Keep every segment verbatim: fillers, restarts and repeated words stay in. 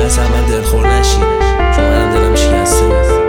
از من دلخور نشی، چون منم دلم شکسته.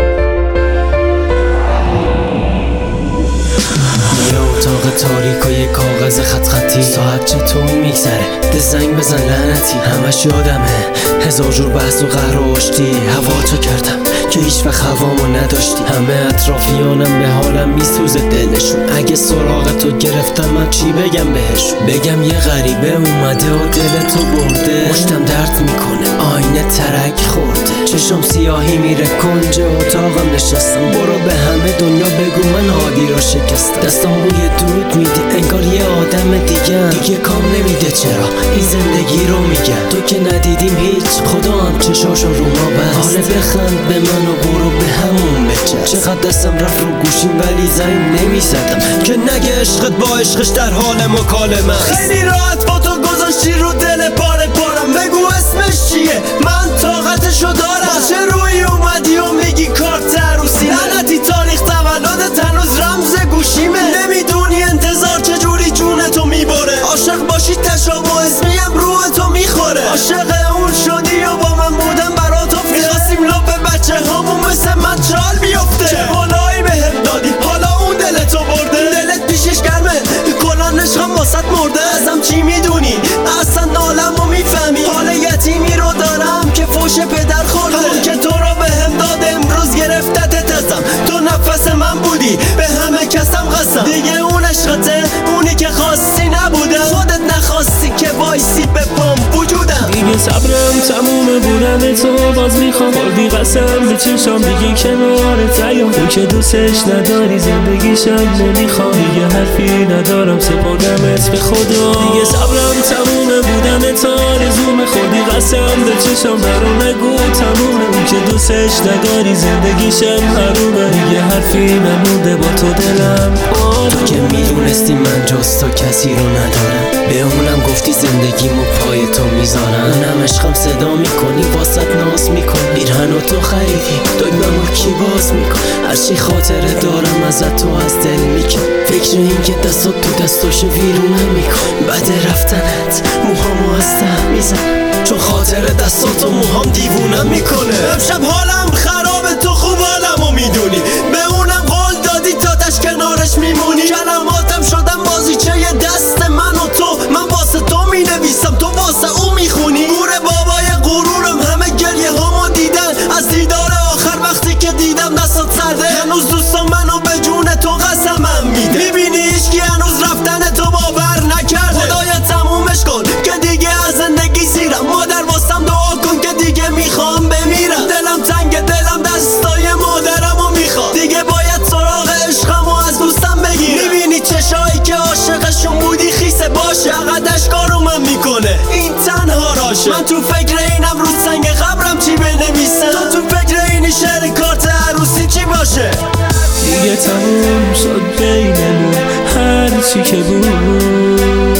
یه اتاق تاریک و یه کاغذ خط خطی، ساعت چطور میگذره؟ ده زنگ بزن لعنتی، همش یادمه هزار جور بحث و قهر و آشتی. هوا تو کردم که هیچ وقت هوامو نداشتی. همه اطرافیانم به حالم میسوزه دلشون. اگه سراغ تو گرفتم من چی بگم بهشون؟ بگم یه غریبه اومده و دل تو برده، مشتم درد میکنه آینه ترک خورده، چشم سیاهی میره کنج اتاقم نشستم. برو به همه دنیا بگو من هادی رو شکستم. دستم بوی دود میده انگار یه آدم دیگه، دیگه کام نمیده چرا این زندگی رو میگم. تو که ندیدیم هیچ، خدا هم چشاشو رو ما بست. حالا بخند به من و برو به همون بچست. چقدر دستم رفت رو گوشیم ولی زنگ نمیزدم که نگه عشقت با عشقش در حال مکالمه است. خیلی راحت با تو گذاشتی رو دل پاره پارم، بگو اسمش چیه من طاقتشو دارم. با چه روی اومدی و میگی کارت عروسی؟ لعنتی تاریخ تولدت هنوز رمز گوشیمه. نمیدونی انتظار چجوری جونتو میبره. عاشق باشی تشابه اسمیم روح تو میخوره. عاشق اون شدی و با من بودم برات افته. میخواستیم لب بچه همون مثل من چال بیفته. چه بالایی بهم دادی حالا اون دلتو برده. دلت پیشش گرمه کلان عشقم واسط مرده. ازم چی میدونی اصلا نالمو میفهمی؟ حال یتیمی رو دارم که فوش پدر خورده. همون که تو رو بهم داد امروز گرفتت ازم. تو نفس من بودی به همه کسم قسم. دیگه اون عشقته اونی که خواستی نبوده. خودت نخواستی که وایسی به پام وجودم. دیگه صبرم تمومه بودن تو باز میخوام. خوردی قسم به چشام دیگه کنارت نیام. اون که دوستش نداری زندگیشم نمیخوام. دیگه حرفی ندارم سپردمت به خدا. دیگه صبرم تمومه بودن تو آرزومه. خوردی قسم به چشام برو نگو تمومه. اون که دوستش نداری زندگیشم حرومه. دیگه حرفی نمونده با تو دلم آرومه. تو که میدونستی من جز تو کسی رو ندارم، به اونم گفتی زندگیمو پای تو میذارم. اونم عشقم صدا میکنی واسط ناز میکنی. پیرهن و تو خریدی دگممو کی باز میکن. هرچی خاطره دارم ازت تو از دل میکن. فکر این که دستات تو دستاشو ویرونم میکن. بعد رفتنت موهامو از ته میزن، چون خاطر دستات و موهام دیوونم میکنه. امشب حالم خرابه تو خوب حالمو میدونی. به اونم قول دادی تا تش کنارش میمونی. کلماتم شدم بازیچه دست من و تو. من واسه تو مینویسم تو واسه اون میخونی. گور بابای غرورم همه گریه هامو دیدن. از دیدار آخر وقتی که دیدم دستات سرده. هنوز دوستان منو به جون تو قسمم میده. میبینی هیچکی هنوز رفتن تو باور نکرده. خدایا تمومش کن که دیگه از زندگی سیرم. مادر واسم دعا کن که دیگه میخوام بمیرم. دلم تنگ دلم دستای مادرمو میخواد. دیگه باید سراغ عشقمو از دوستم بگیرم. میبینی چشایی که عاشقشون بودی خیسه باشه. عقدش کارو من میکنه این تنها راشه. من تو فکر اینم رو سنگ قبرم چی بنویسم. تو تو فکر اینی شعر کارت عروسی چی باشه. دیگه تموم شد بینمون هر چی که بود،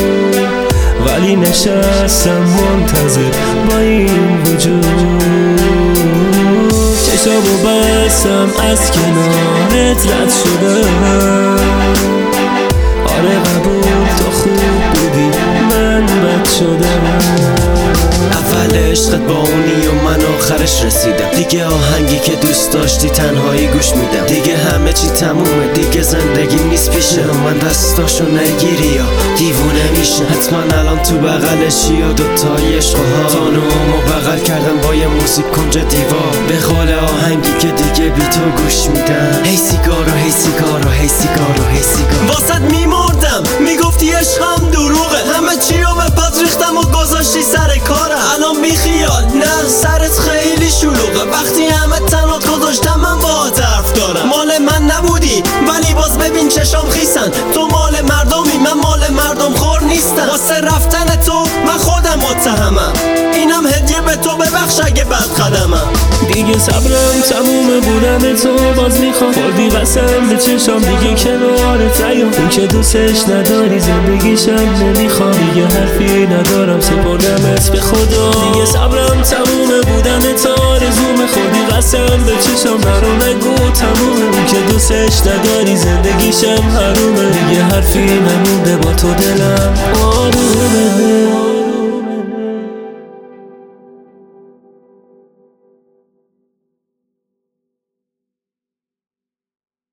ولی نشستم منتظر با این وجود. چشامو بستم از کنارت رد شدم. آره قبول تو خوب بودی من بد شدم. اول عشقت با اونی و من آخرش رسیدم. دیگه آهنگی که دوست داشتی تنهایی گوش میدم. دیگه همه چی تمومه دیگه زندگی نیست پیشم. من دستاشو نگیری یا دیوونه میشه. حتما الان تو بغلشی یا دوتای عشق ها. تانومو بغل کردم با یه موزیک کنج دیوار. به قول آهنگی که دیگه بی تو گوش میدم. هی سیگارو هی سیگارو هی سیگارو هی سیگارو. واسط میمردم میگفتی عشقم دروغه. همه چی رو به پات ریختم و گذاشتی سر کارم. الان بی خیال نه سرت خیلی شلوغه. وقتی همه تنات گذاشتم من با حرف دارم. مال من نبودی ولی باز ببین چشام خیسن. تو مال مردمی من مال مردم خور نیستم. واسه رفتن تو من خودم متهمم. اینم هدیه به تو ببخش اگه بد قدمم. دیگه صبرم تمومه بودن تو باز میخوام. خوردی قسم به چشام دیگه کنارت نیام. اون که دوستش نداری زندگیشم نمیخوام. دیگه حرفی ندارم سپردمت به خدا. دیگه صبرم تمومه بودن تو آرزومه. خوردی قسم به چشام برو نگو تمومه. اون که دوستش نداری زندگیشم حرومه. دیگه حرفی نمونده با تو دلم آرومه.